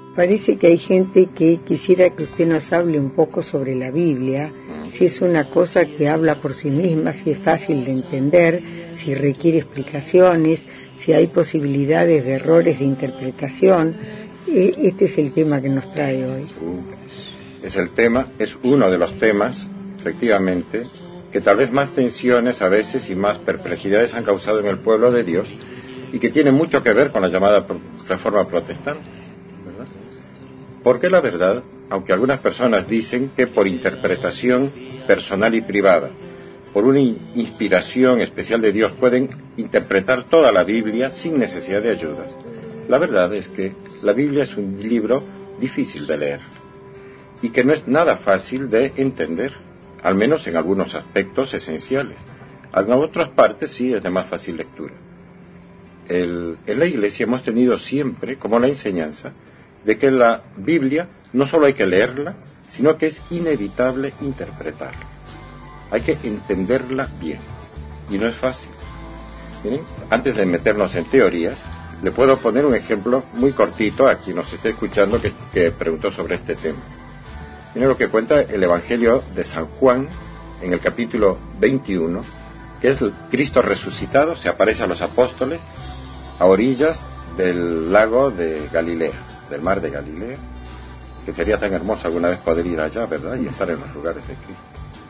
Parece que hay gente que quisiera que usted nos hable un poco sobre la Biblia, si es una cosa que habla por sí misma, si es fácil de entender, si requiere explicaciones, si hay posibilidades de errores de interpretación. Este es el tema que nos trae hoy. Es uno de los temas, efectivamente, que tal vez más tensiones a veces y más perplejidades han causado en el pueblo de Dios y que tiene mucho que ver con la llamada Reforma Protestante, ¿verdad? Porque la verdad, aunque algunas personas dicen que por interpretación personal y privada, por una inspiración especial de Dios, pueden interpretar toda la Biblia sin necesidad de ayudas, la verdad es que la Biblia es un libro difícil de leer y que no es nada fácil de entender, al menos en algunos aspectos esenciales. En otras partes sí es de más fácil lectura. En la Iglesia hemos tenido siempre como la enseñanza de que la Biblia no solo hay que leerla, sino que es inevitable interpretarla. Hay que entenderla bien, y no es fácil. Miren, antes de meternos en teorías, le puedo poner un ejemplo muy cortito a quien nos esté escuchando que preguntó sobre este tema. Miren lo que cuenta el Evangelio de San Juan en el capítulo 21, que es el Cristo resucitado, se aparece a los apóstoles a orillas del lago de Galilea, del mar de Galilea, que sería tan hermoso alguna vez poder ir allá, ¿verdad?, y estar en los lugares de Cristo.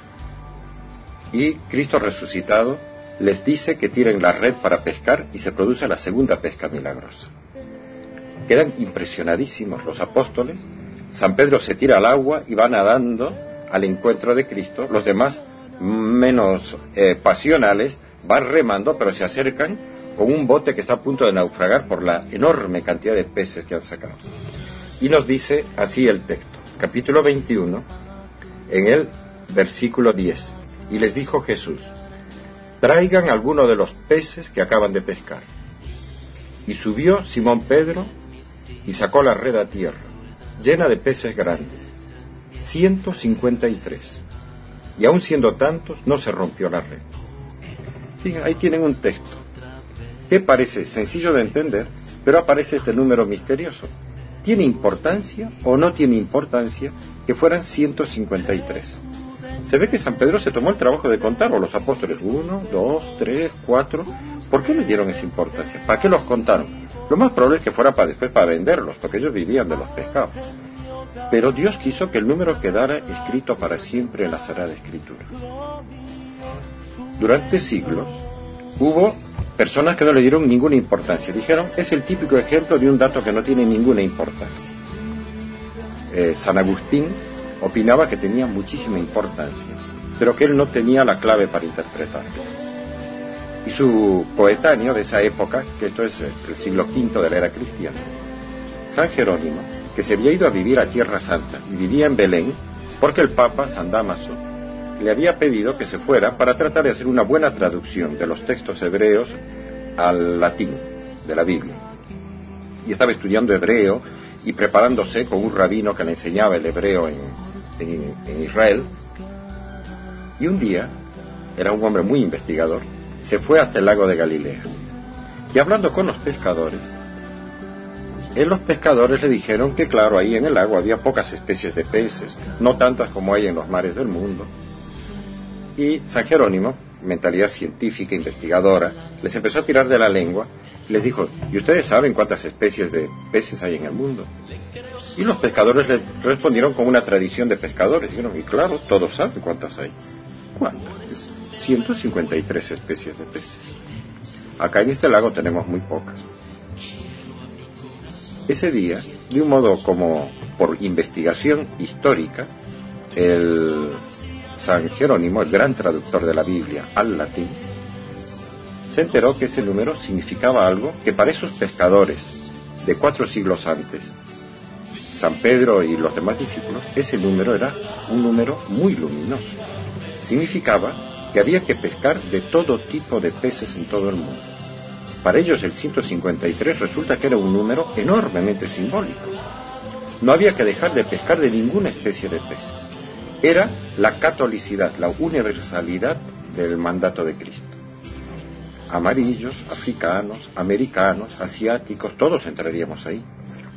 Y Cristo resucitado les dice que tiren la red para pescar y se produce la segunda pesca milagrosa. Quedan impresionadísimos los apóstoles. San Pedro se tira al agua y va nadando al encuentro de Cristo. Los demás, menos pasionales, van remando, pero se acercan con un bote que está a punto de naufragar por la enorme cantidad de peces que han sacado. Y nos dice así el texto, capítulo 21, en el versículo 10. Y les dijo Jesús: traigan alguno de los peces que acaban de pescar. Y subió Simón Pedro y sacó la red a tierra, llena de peces grandes, 153. Y aun siendo tantos, no se rompió la red. Fíjense, ahí tienen un texto que parece sencillo de entender, pero aparece este número misterioso. ¿Tiene importancia o no tiene importancia que fueran 153? Se ve que San Pedro se tomó el trabajo de contar, o los apóstoles, 1, 2, 3, 4. ¿Por qué le dieron esa importancia? ¿Para qué los contaron? Lo más probable es que fuera para después para venderlos, porque ellos vivían de los pescados. Pero Dios quiso que el número quedara escrito para siempre en la Sagrada Escritura. Durante siglos hubo personas que no le dieron ninguna importancia. Dijeron, es el típico ejemplo de un dato que no tiene ninguna importancia. San Agustín opinaba que tenía muchísima importancia, pero que él no tenía la clave para interpretarlo. Y su coetáneo de esa época, que esto es el siglo V de la era cristiana, San Jerónimo, que se había ido a vivir a Tierra Santa y vivía en Belén, porque el Papa, San Dámaso, le había pedido que se fuera para tratar de hacer una buena traducción de los textos hebreos al latín de la Biblia. Y estaba estudiando hebreo y preparándose con un rabino que le enseñaba el hebreo en Israel. Y un día, era un hombre muy investigador, se fue hasta el lago de Galilea. Y hablando con los pescadores le dijeron que claro, ahí en el lago había pocas especies de peces, no tantas como hay en los mares del mundo. Y San Jerónimo, mentalidad científica, investigadora, les empezó a tirar de la lengua y les dijo, ¿y ustedes saben cuántas especies de peces hay en el mundo? Y los pescadores le respondieron con una tradición de pescadores. Dijeron, y claro, todos saben cuántas hay. ¿Cuántas? 153 especies de peces. Acá en este lago tenemos muy pocas. Ese día, de un modo como por investigación histórica, el San Jerónimo, el gran traductor de la Biblia al latín, se enteró que ese número significaba algo que para esos pescadores de 4 siglos antes, San Pedro y los demás discípulos, ese número era un número muy luminoso. Significaba que había que pescar de todo tipo de peces en todo el mundo. Para ellos el 153 resulta que era un número enormemente simbólico. No había que dejar de pescar de ninguna especie de peces. Era la catolicidad, la universalidad del mandato de Cristo. Amarillos, africanos, americanos, asiáticos, todos entraríamos ahí.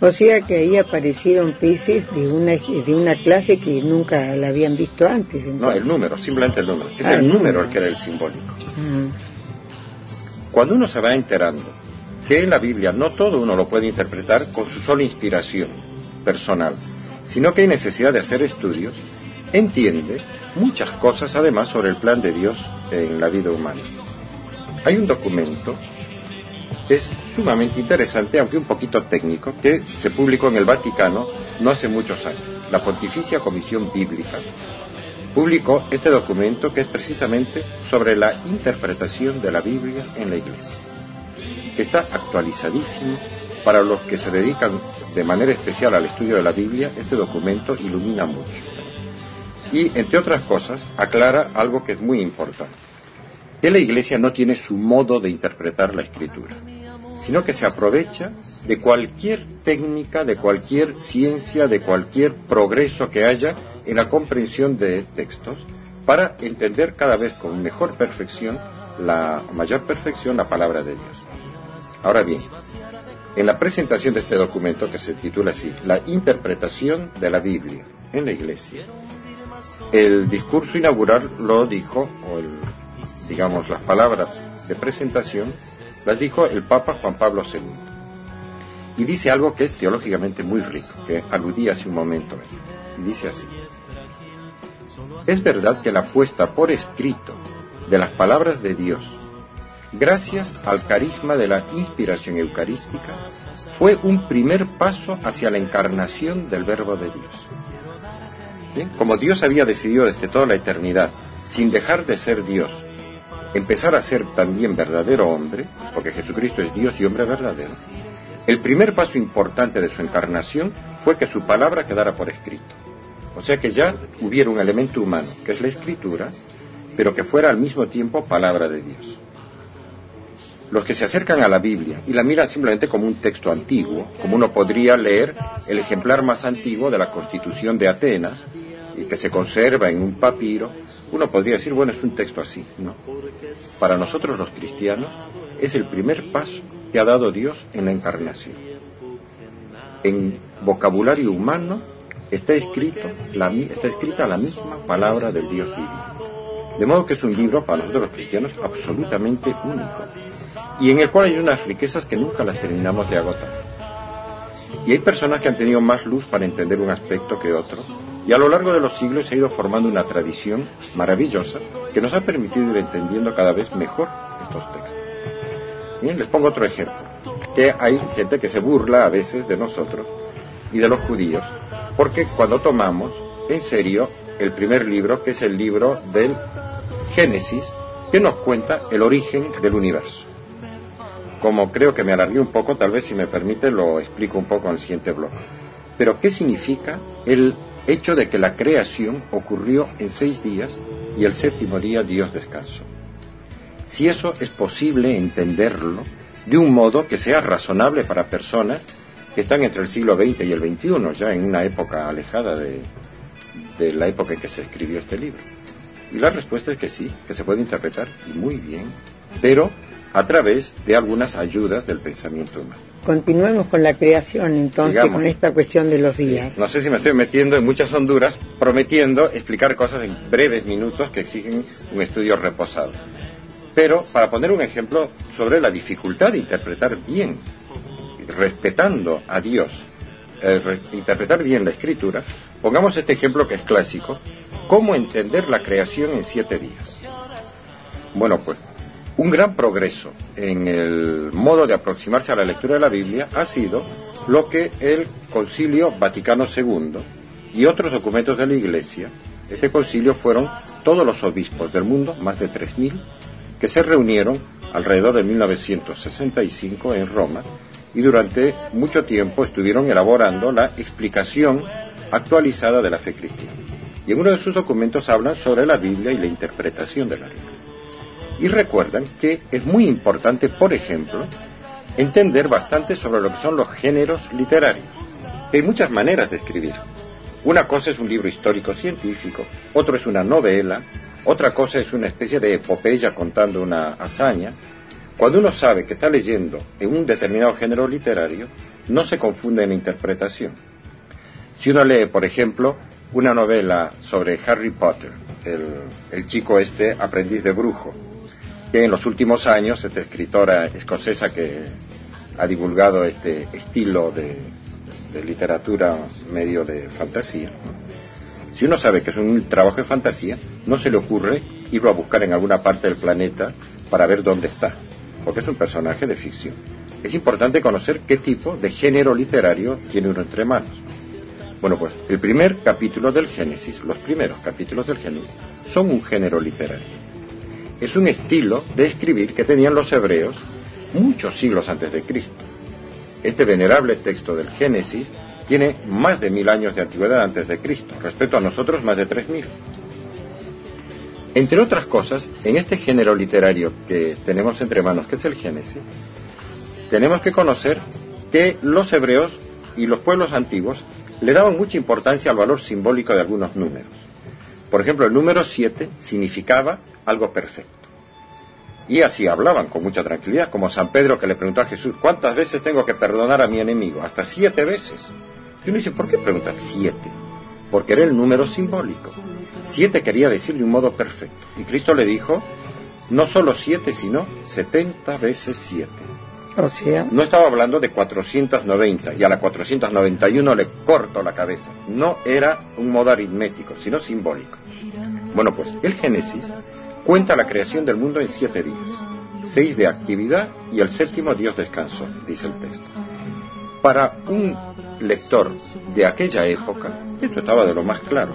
O sea que ahí aparecieron peces de una clase que nunca la habían visto antes. Entonces. No, el número, simplemente el número. Es el número el que era el simbólico. Cuando uno se va enterando que en la Biblia no todo uno lo puede interpretar con su sola inspiración personal, sino que hay necesidad de hacer estudios, entiende muchas cosas además sobre el plan de Dios en la vida humana. Hay un documento que es sumamente interesante, aunque un poquito técnico, que se publicó en el Vaticano no hace muchos años. La Pontificia Comisión Bíblica publicó este documento que es precisamente sobre la interpretación de la Biblia en la Iglesia, que está actualizadísimo. Para los que se dedican de manera especial al estudio de la Biblia, este documento ilumina mucho. Y, entre otras cosas, aclara algo que es muy importante. Que la Iglesia no tiene su modo de interpretar la Escritura, sino que se aprovecha de cualquier técnica, de cualquier ciencia, de cualquier progreso que haya en la comprensión de textos, para entender cada vez con mejor perfección, mayor perfección, la palabra de Dios. Ahora bien, en la presentación de este documento, que se titula así, La interpretación de la Biblia en la Iglesia, el discurso inaugural lo dijo, digamos, las palabras de presentación, las dijo el Papa Juan Pablo II. Y dice algo que es teológicamente muy rico, que aludí hace un momento. Y dice así: es verdad que la puesta por escrito de las palabras de Dios, gracias al carisma de la inspiración eucarística, fue un primer paso hacia la encarnación del Verbo de Dios. ¿Bien? Como Dios había decidido desde toda la eternidad, sin dejar de ser Dios, empezar a ser también verdadero hombre, porque Jesucristo es Dios y hombre verdadero, el primer paso importante de su encarnación fue que su palabra quedara por escrito. O sea que ya hubiera un elemento humano, que es la Escritura, pero que fuera al mismo tiempo palabra de Dios. Los que se acercan a la Biblia y la miran simplemente como un texto antiguo, como uno podría leer el ejemplar más antiguo de la Constitución de Atenas, y que se conserva en un papiro, uno podría decir, bueno, es un texto así. No. Para nosotros los cristianos es el primer paso que ha dado Dios en la encarnación. En vocabulario humano está escrita la misma palabra del Dios vivo. De modo que es un libro para nosotros los cristianos absolutamente único, y en el cual hay unas riquezas que nunca las terminamos de agotar. Y hay personas que han tenido más luz para entender un aspecto que otro, y a lo largo de los siglos se ha ido formando una tradición maravillosa que nos ha permitido ir entendiendo cada vez mejor estos textos. Bien, les pongo otro ejemplo, que hay gente que se burla a veces de nosotros y de los judíos, porque cuando tomamos en serio el primer libro, que es el libro del Génesis, que nos cuenta el origen del universo. Como creo que me alargué un poco, tal vez si me permite lo explico un poco en el siguiente bloque. Pero ¿qué significa el hecho de que la creación ocurrió en 6 días y el 7º día Dios descansó? Si eso es posible entenderlo de un modo que sea razonable para personas que están entre el siglo XX y el XXI, ya en una época alejada de la época en que se escribió este libro. Y la respuesta es que sí, que se puede interpretar y muy bien, pero a través de algunas ayudas del pensamiento humano. Continuemos con la creación, entonces, sigamos con esta cuestión de los días. Sí. No sé si me estoy metiendo en muchas honduras, prometiendo explicar cosas en breves minutos que exigen un estudio reposado. Pero, para poner un ejemplo sobre la dificultad de interpretar bien, respetando a Dios, interpretar bien la Escritura, pongamos este ejemplo que es clásico: ¿cómo entender la creación en 7 días? Bueno, pues, un gran progreso en el modo de aproximarse a la lectura de la Biblia ha sido lo que el Concilio Vaticano II y otros documentos de la Iglesia, este concilio fueron todos los obispos del mundo, más de 3.000, que se reunieron alrededor de 1965 en Roma, y durante mucho tiempo estuvieron elaborando la explicación actualizada de la fe cristiana. Y en uno de sus documentos hablan sobre la Biblia y la interpretación de la Biblia. Y recuerdan que es muy importante, por ejemplo, entender bastante sobre lo que son los géneros literarios. Hay muchas maneras de escribir. Una cosa es un libro histórico-científico, otro es una novela, otra cosa es una especie de epopeya contando una hazaña. Cuando uno sabe que está leyendo en un determinado género literario, no se confunde en la interpretación. Si uno lee, por ejemplo, una novela sobre Harry Potter, el chico aprendiz de brujo, que en los últimos años, esta escritora escocesa que ha divulgado este estilo de literatura medio de fantasía, si uno sabe que es un trabajo de fantasía, no se le ocurre irlo a buscar en alguna parte del planeta para ver dónde está, porque es un personaje de ficción. Es importante conocer qué tipo de género literario tiene uno entre manos. Bueno, pues el primer capítulo del Génesis, los primeros capítulos del Génesis, son un género literario. Es un estilo de escribir que tenían los hebreos muchos siglos antes de Cristo. Este venerable texto del Génesis tiene más de 1000 años de antigüedad antes de Cristo, respecto a nosotros más de 3000. Entre otras cosas, en este género literario que tenemos entre manos, que es el Génesis, tenemos que conocer que los hebreos y los pueblos antiguos le daban mucha importancia al valor simbólico de algunos números. Por ejemplo, el número 7 significaba algo perfecto. Y así hablaban con mucha tranquilidad, como San Pedro, que le preguntó a Jesús: ¿cuántas veces tengo que perdonar a mi enemigo? Hasta 7 veces. Y uno dice: ¿por qué preguntas 7? Porque era el número simbólico. 7 quería decir de un modo perfecto. Y Cristo le dijo: no solo 7, sino 70 veces 7. O sea, no estaba hablando de 490 y a la 491 le corto la cabeza. No era un modo aritmético, sino simbólico. Bueno, pues el Génesis cuenta la creación del mundo en 7 días, 6 de actividad y el 7º Dios descansó, dice el texto. Para un lector de aquella época, esto estaba de lo más claro.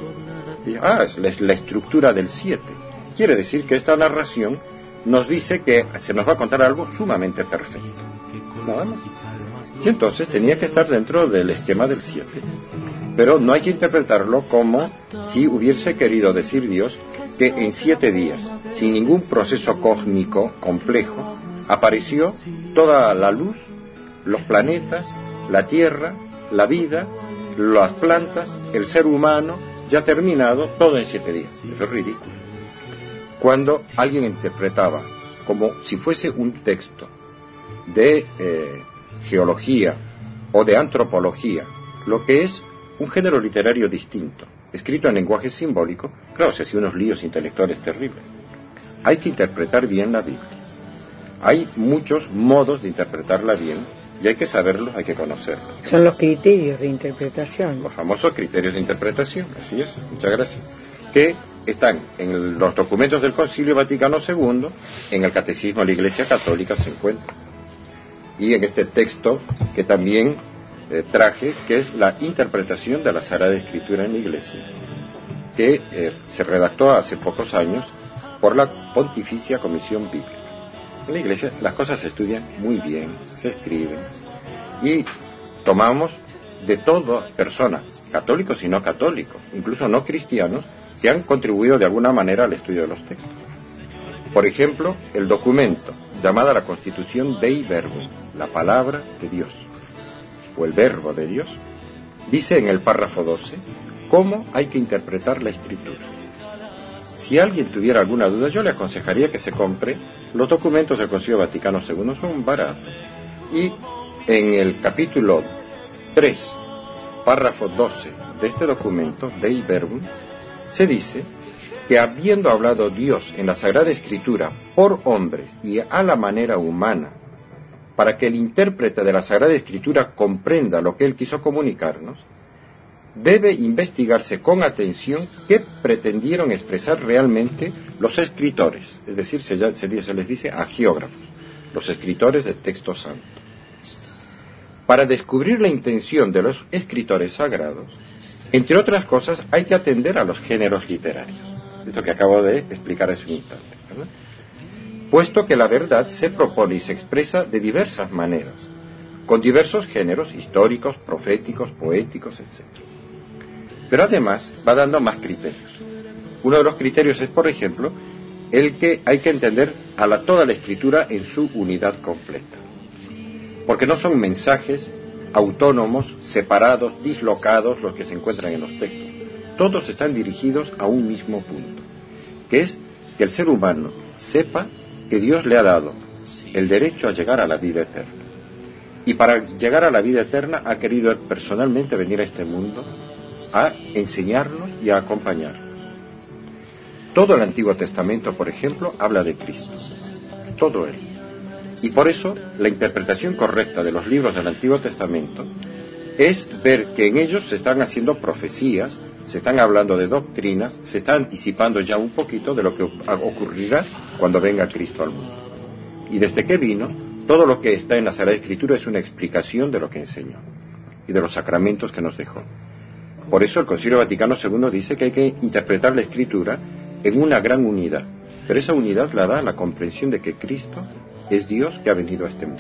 Es la estructura del 7. Quiere decir que esta narración nos dice que se nos va a contar algo sumamente perfecto. Nada más. Y entonces tenía que estar dentro del esquema del 7. Pero no hay que interpretarlo como si hubiese querido decir Dios que en 7 días, sin ningún proceso cósmico complejo, apareció toda la luz, los planetas, la Tierra, la vida, las plantas, el ser humano, ya terminado, todo en 7 días. Eso es ridículo. Cuando alguien interpretaba como si fuese un texto de geología o de antropología, lo que es un género literario distinto, escrito en lenguaje simbólico, claro, se hacían unos líos intelectuales terribles. Hay que interpretar bien la Biblia. Hay muchos modos de interpretarla bien y hay que saberlos, hay que conocerlos. Son los criterios de interpretación. Los famosos criterios de interpretación, así es, muchas gracias. Que están en los documentos del Concilio Vaticano II, en el Catecismo de la Iglesia Católica se encuentra. Y en este texto que también traje, que es la interpretación de la Sagrada Escritura en la Iglesia, que se redactó hace pocos años por la Pontificia Comisión Bíblica. En la Iglesia las cosas se estudian muy bien, se escriben, y tomamos de todas personas, católicos y no católicos, incluso no cristianos, que han contribuido de alguna manera al estudio de los textos. Por ejemplo, el documento llamada la Constitución Dei Verbum, la palabra de Dios, o el verbo de Dios, dice en el párrafo 12 cómo hay que interpretar la Escritura. Si alguien tuviera alguna duda, yo le aconsejaría que se compre los documentos del Concilio Vaticano II, son baratos. Y en el capítulo 3, párrafo 12 de este documento, Dei Verbum, se dice que habiendo hablado Dios en la Sagrada Escritura por hombres y a la manera humana, para que el intérprete de la Sagrada Escritura comprenda lo que él quiso comunicarnos, debe investigarse con atención qué pretendieron expresar realmente los escritores, es decir, se les dice agiógrafos, los escritores de texto santo. Para descubrir la intención de los escritores sagrados, entre otras cosas, hay que atender a los géneros literarios. Esto que acabo de explicar hace un instante, ¿verdad? Puesto que la verdad se propone y se expresa de diversas maneras, con diversos géneros históricos, proféticos, poéticos, etc. Pero además va dando más criterios. Uno de los criterios es, por ejemplo, el que hay que entender a toda la Escritura en su unidad completa. Porque no son mensajes autónomos, separados, dislocados los que se encuentran en los textos. Todos están dirigidos a un mismo punto, que es que el ser humano sepa que Dios le ha dado el derecho a llegar a la vida eterna. Y para llegar a la vida eterna ha querido Él personalmente venir a este mundo a enseñarnos y a acompañarnos. Todo el Antiguo Testamento, por ejemplo, habla de Cristo. Todo él. Y por eso la interpretación correcta de los libros del Antiguo Testamento es ver que en ellos se están haciendo profecías, se están hablando de doctrinas, se está anticipando ya un poquito de lo que ocurrirá cuando venga Cristo al mundo. Y desde que vino, todo lo que está en la Sagrada Escritura es una explicación de lo que enseñó y de los sacramentos que nos dejó. Por eso el Concilio Vaticano II dice que hay que interpretar la Escritura en una gran unidad, pero esa unidad la da la comprensión de que Cristo es Dios que ha venido a este mundo.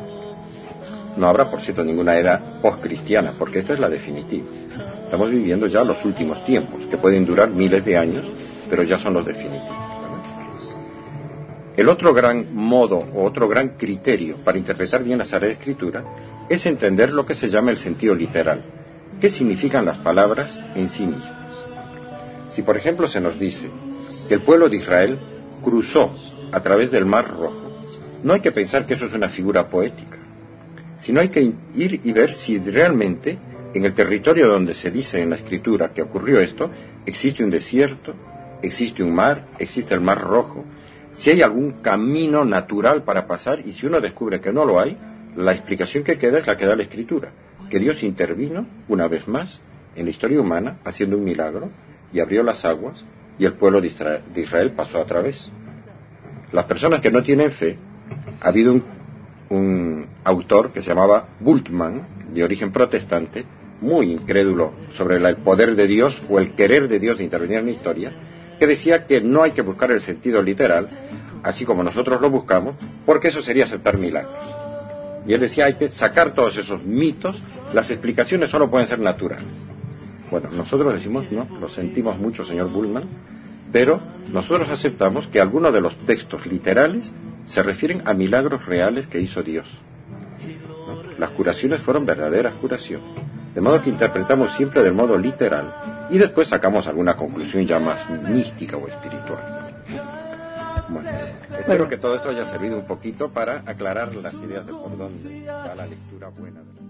No habrá, por cierto, ninguna era post-cristiana, porque esta es la definitiva. Estamos viviendo ya los últimos tiempos, que pueden durar miles de años, pero ya son los definitivos, ¿verdad? El otro gran modo, o otro gran criterio para interpretar bien la Sagrada Escritura, es entender lo que se llama el sentido literal. ¿Qué significan las palabras en sí mismas? Si, por ejemplo, se nos dice que el pueblo de Israel cruzó a través del Mar Rojo, no hay que pensar que eso es una figura poética, sino hay que ir y ver si realmente en el territorio donde se dice en la Escritura que ocurrió esto, existe un desierto, existe un mar, existe el Mar Rojo, si hay algún camino natural para pasar, y si uno descubre que no lo hay, la explicación que queda es la que da la Escritura, que Dios intervino una vez más en la historia humana haciendo un milagro y abrió las aguas y el pueblo de Israel pasó a través. Las personas que no tienen fe, ha habido un autor que se llamaba Bultmann, de origen protestante, muy incrédulo sobre el poder de Dios o el querer de Dios de intervenir en la historia, que decía que no hay que buscar el sentido literal, así como nosotros lo buscamos, porque eso sería aceptar milagros. Y él decía, hay que sacar todos esos mitos, las explicaciones solo pueden ser naturales. Bueno, nosotros decimos, no, lo sentimos mucho, señor Bultmann, pero nosotros aceptamos que algunos de los textos literales se refieren a milagros reales que hizo Dios, ¿no? Las curaciones fueron verdaderas curaciones, de modo que interpretamos siempre del modo literal y después sacamos alguna conclusión ya más mística o espiritual. Bueno, espero que todo esto haya servido un poquito para aclarar las ideas de por dónde va la lectura buena.